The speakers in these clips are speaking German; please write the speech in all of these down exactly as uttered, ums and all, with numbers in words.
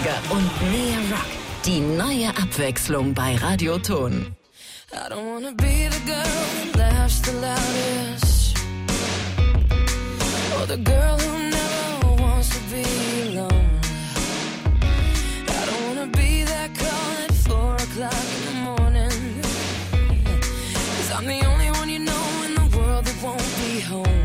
neunziger und mehr Rock. Die neue Abwechslung bei Radio Ton. I don't wanna be the girl that laughs the loudest, or the girl who never wants to be alone. I don't wanna be that call at four o'clock in the morning, 'cause I'm the only one you know in the world that won't be home.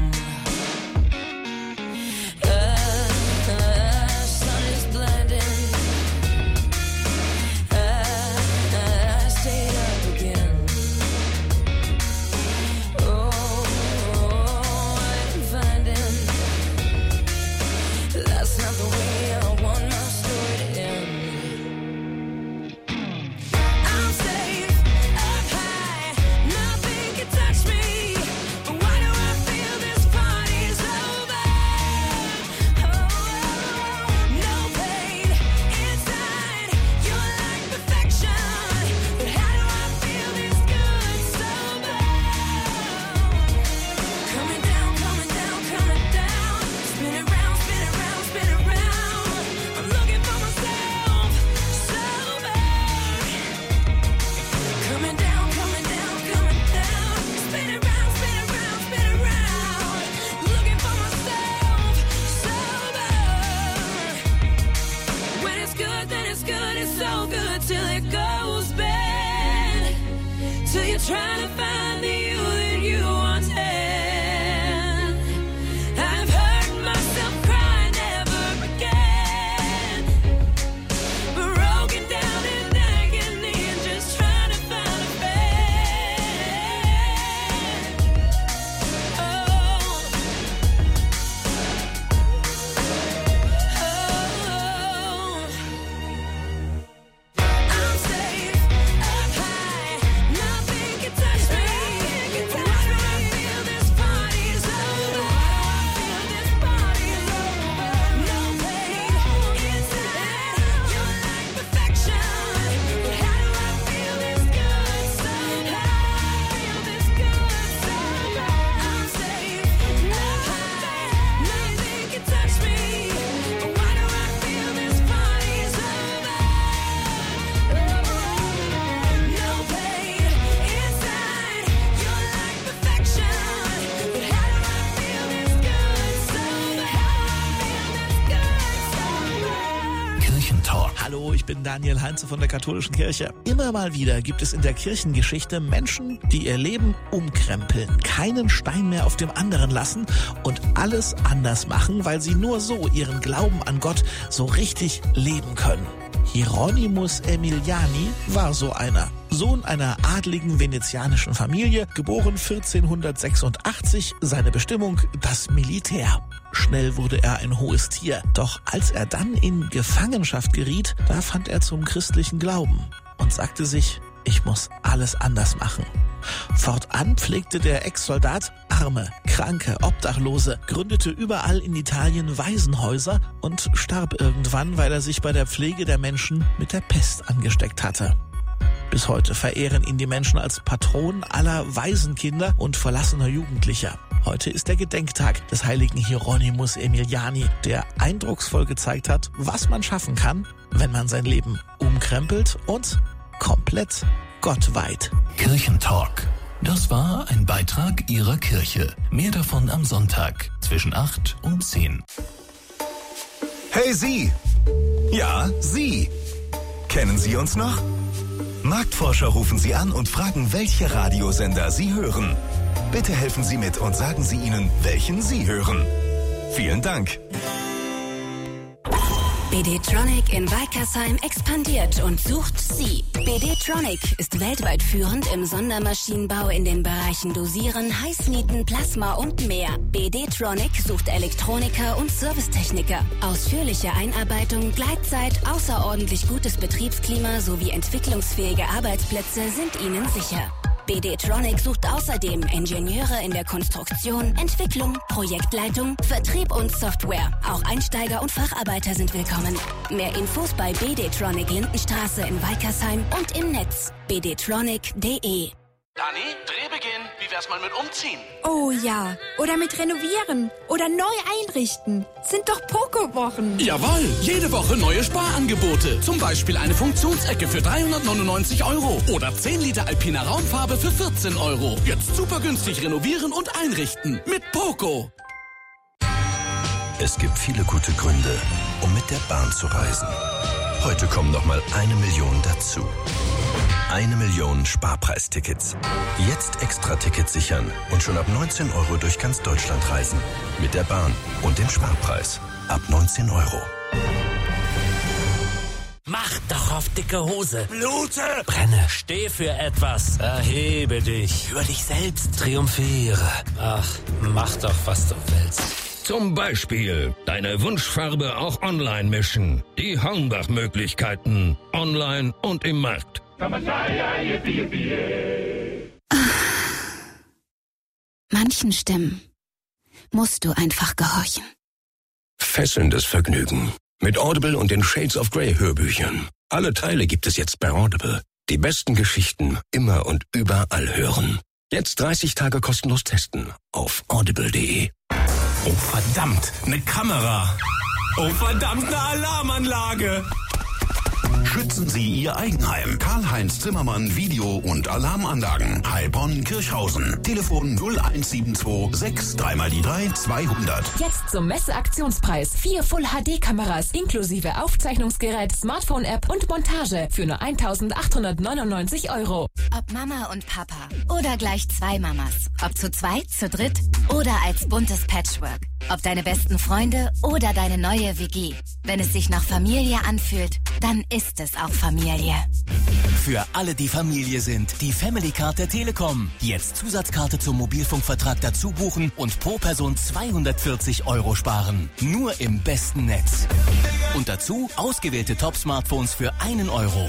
Trying to find the you that you wanted. I've heard myself cry never again, broken down in agony and just trying to find a bed. Oh, oh, I'm safe up high. Nothing can touch me. Why do I feel this party's over? Why do I feel this party's over? No pain inside. You're like perfection. But how do I feel this good somehow? Feel this good somehow. I'm safe up high. Nothing can touch me. Why do I feel this party's over? No pain inside. You're like perfection. But how do I feel this good somehow? Feel this good somehow. Kirchentalk. Hallo, ich bin Daniel Heinze von der Katholischen Kirche. Immer mal wieder gibt es in der Kirchengeschichte Menschen, die ihr Leben umkrempeln, keinen Stein mehr auf dem anderen lassen und alles anders machen, weil sie nur so ihren Glauben an Gott so richtig leben können. Hieronymus Emiliani war so einer. Sohn einer adligen venezianischen Familie, geboren vierzehnhundertsechsundachtzig, seine Bestimmung das Militär. Schnell wurde er ein hohes Tier, doch als er dann in Gefangenschaft geriet, da fand er zum christlichen Glauben und sagte sich, ich muss alles anders machen. Fortan pflegte der Ex-Soldat Arme, Kranke, Obdachlose, gründete überall in Italien Waisenhäuser und starb irgendwann, weil er sich bei der Pflege der Menschen mit der Pest angesteckt hatte. Bis heute verehren ihn die Menschen als Patron aller Waisenkinder und verlassener Jugendlicher. Heute ist der Gedenktag des heiligen Hieronymus Emiliani, der eindrucksvoll gezeigt hat, was man schaffen kann, wenn man sein Leben umkrempelt und komplett Gott weiht. Kirchentalk. Das war ein Beitrag Ihrer Kirche. Mehr davon am Sonntag zwischen acht und zehn. Hey Sie! Ja, Sie! Kennen Sie uns noch? Marktforscher rufen Sie an und fragen, welche Radiosender Sie hören. Bitte helfen Sie mit und sagen Sie ihnen, welchen Sie hören. Vielen Dank. B D Tronic in Weikersheim expandiert und sucht Sie. B D Tronic ist weltweit führend im Sondermaschinenbau in den Bereichen Dosieren, Heißnieten, Plasma und mehr. B D Tronic sucht Elektroniker und Servicetechniker. Ausführliche Einarbeitung, Gleitzeit, außerordentlich gutes Betriebsklima sowie entwicklungsfähige Arbeitsplätze sind Ihnen sicher. B D Tronic sucht außerdem Ingenieure in der Konstruktion, Entwicklung, Projektleitung, Vertrieb und Software. Auch Einsteiger und Facharbeiter sind willkommen. Mehr Infos bei B D Tronic Lindenstraße in Weikersheim und im Netz b d tronic punkt d e. Dani, Drehbeginn. Wie wär's mal mit umziehen? Oh ja, oder mit renovieren oder neu einrichten. Sind doch Poco-Wochen. Jawohl, jede Woche neue Sparangebote. Zum Beispiel eine Funktionsecke für dreihundertneunundneunzig Euro oder zehn Liter Alpina Raumfarbe für vierzehn Euro. Jetzt super günstig renovieren und einrichten mit Poco. Es gibt viele gute Gründe, um mit der Bahn zu reisen. Heute kommen noch mal eine Million dazu. Eine Million Sparpreistickets. Jetzt Extra-Tickets sichern und schon ab neunzehn Euro durch ganz Deutschland reisen. Mit der Bahn und dem Sparpreis. Ab neunzehn Euro. Mach doch auf dicke Hose. Blute! Brenne. Steh für etwas. Erhebe dich. Über dich selbst. Triumphiere. Ach, mach doch, was du willst. Zum Beispiel deine Wunschfarbe auch online mischen. Die Hornbach-Möglichkeiten. Online und im Markt. Manchen Stimmen musst du einfach gehorchen. Fesselndes Vergnügen. Mit Audible und den Shades of Grey Hörbüchern. Alle Teile gibt es jetzt bei Audible. Die besten Geschichten immer und überall hören. Jetzt dreißig Tage kostenlos testen auf audible punkt de. Oh verdammt, eine Kamera. Oh verdammt, eine Alarmanlage. Schützen Sie Ihr Eigenheim. Karl-Heinz Zimmermann Video- und Alarmanlagen. Heilbronn Kirchhausen. Telefon null eins sieben zwei sechs drei mal die drei zweihundert. Jetzt zum Messeaktionspreis. Vier Full-H D-Kameras inklusive Aufzeichnungsgerät, Smartphone-App und Montage für nur eintausendachthundertneunundneunzig Euro. Ob Mama und Papa oder gleich zwei Mamas. Ob zu zweit, zu dritt oder als buntes Patchwork. Ob deine besten Freunde oder deine neue W G. Wenn es sich nach Familie anfühlt, dann ist es auch Familie. Für alle, die Familie sind, die Family Card der Telekom. Jetzt Zusatzkarte zum Mobilfunkvertrag dazu buchen und pro Person zweihundertvierzig Euro sparen. Nur im besten Netz. Und dazu ausgewählte Top-Smartphones für einen Euro.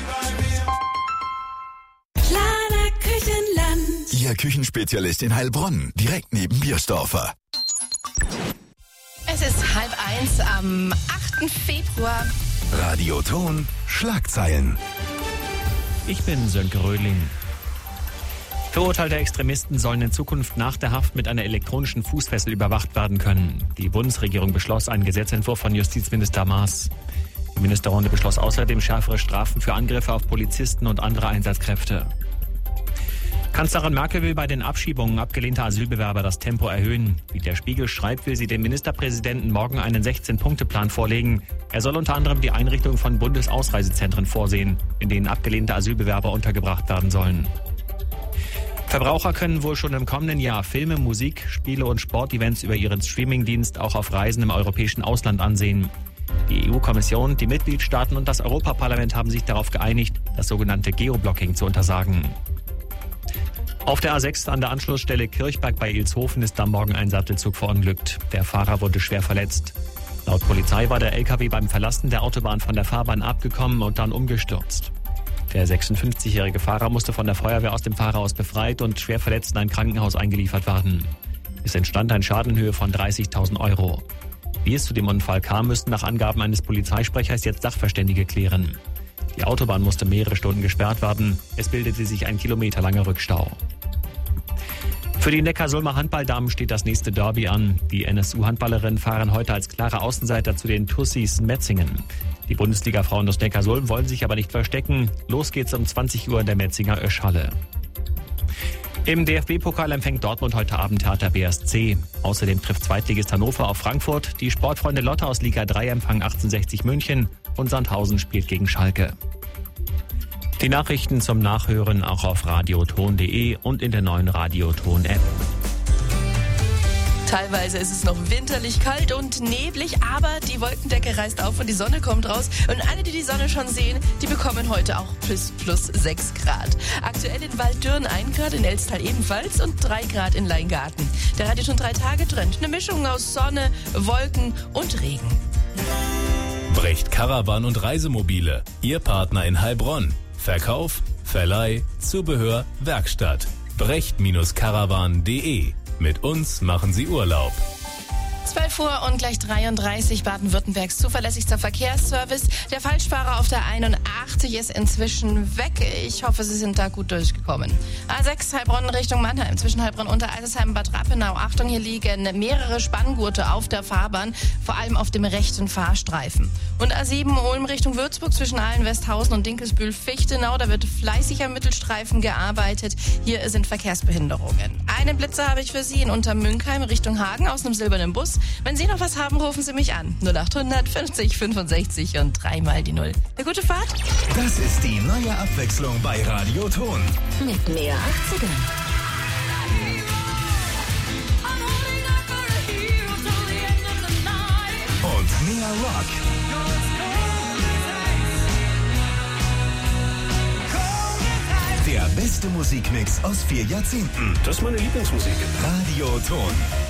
Planer Küchenland. Ihr Küchenspezialist in Heilbronn, direkt neben Biersdorfer. Es ist halb eins am achten Februar. Radioton Schlagzeilen. Ich bin Sönke Rödling. Verurteilte Extremisten sollen in Zukunft nach der Haft mit einer elektronischen Fußfessel überwacht werden können. Die Bundesregierung beschloss einen Gesetzentwurf von Justizminister Maas. Die Ministerrunde beschloss außerdem schärfere Strafen für Angriffe auf Polizisten und andere Einsatzkräfte. Kanzlerin Merkel will bei den Abschiebungen abgelehnter Asylbewerber das Tempo erhöhen. Wie der Spiegel schreibt, will sie dem Ministerpräsidenten morgen einen sechzehn-Punkte-Plan vorlegen. Er soll unter anderem die Einrichtung von Bundesausreisezentren vorsehen, in denen abgelehnte Asylbewerber untergebracht werden sollen. Verbraucher können wohl schon im kommenden Jahr Filme, Musik, Spiele und Sportevents über ihren Streamingdienst auch auf Reisen im europäischen Ausland ansehen. Die E U-Kommission, die Mitgliedstaaten und das Europaparlament haben sich darauf geeinigt, das sogenannte Geoblocking zu untersagen. Auf der A sechs an der Anschlussstelle Kirchberg bei Ilshofen ist am Morgen ein Sattelzug verunglückt. Der Fahrer wurde schwer verletzt. Laut Polizei war der L K W beim Verlassen der Autobahn von der Fahrbahn abgekommen und dann umgestürzt. Der sechsundfünfzigjährige Fahrer musste von der Feuerwehr aus dem Fahrerhaus befreit und schwer verletzt in ein Krankenhaus eingeliefert werden. Es entstand ein Schaden in Höhe von dreißigtausend Euro. Wie es zu dem Unfall kam, müssten nach Angaben eines Polizeisprechers jetzt Sachverständige klären. Die Autobahn musste mehrere Stunden gesperrt werden. Es bildete sich ein kilometerlanger Rückstau. Für die Neckarsulmer Handballdamen steht das nächste Derby an. Die N S U-Handballerinnen fahren heute als klare Außenseiter zu den Tussis Metzingen. Die Bundesliga-Frauen aus Neckarsulm wollen sich aber nicht verstecken. Los geht's um zwanzig Uhr in der Metzinger Oeschhalle. Im D F B-Pokal empfängt Dortmund heute Abend Hertha B S C. Außerdem trifft Zweitligist Hannover auf Frankfurt. Die Sportfreunde Lotte aus Liga drei empfangen achtzehnhundertsechzig München und Sandhausen spielt gegen Schalke. Die Nachrichten zum Nachhören auch auf radioton punkt de und in der neuen Radioton-App. Teilweise ist es noch winterlich kalt und neblig, aber die Wolkendecke reißt auf und die Sonne kommt raus. Und alle, die die Sonne schon sehen, die bekommen heute auch plus, plus sechs Grad. Aktuell in Walddürn ein Grad, in Elstal ebenfalls und drei Grad in Leingarten. Der Radio schon drei Tage Trend. Eine Mischung aus Sonne, Wolken und Regen. Brecht Caravan und Reisemobile. Ihr Partner in Heilbronn. Verkauf, Verleih, Zubehör, Werkstatt. Brecht Caravan punkt de. Mit uns machen Sie Urlaub. zwölf Uhr und gleich dreiunddreißig, Baden-Württembergs zuverlässigster Verkehrsservice. Der Falschfahrer auf der einundachtzig ist inzwischen weg. Ich hoffe, Sie sind da gut durchgekommen. A sechs Heilbronn Richtung Mannheim, zwischen Heilbronn und Eisersheim Bad Rappenau. Achtung, hier liegen mehrere Spanngurte auf der Fahrbahn, vor allem auf dem rechten Fahrstreifen. Und A sieben Ulm Richtung Würzburg, zwischen Aalen, Westhausen und Dinkelsbühl-Fichtenau. Da wird fleißig am Mittelstreifen gearbeitet. Hier sind Verkehrsbehinderungen. Einen Blitzer habe ich für Sie in Untermünkheim Richtung Hagen aus einem silbernen Bus. Wenn Sie noch was haben, rufen Sie mich an. null achthundert fünfzig fünfundsechzig und dreimal die Null. Eine gute Fahrt. Das ist die neue Abwechslung bei Radio Ton. Mit mehr achtziger. Und mehr Rock. Der beste Musikmix aus vier Jahrzehnten. Das ist meine Lieblingsmusik. Radio Ton.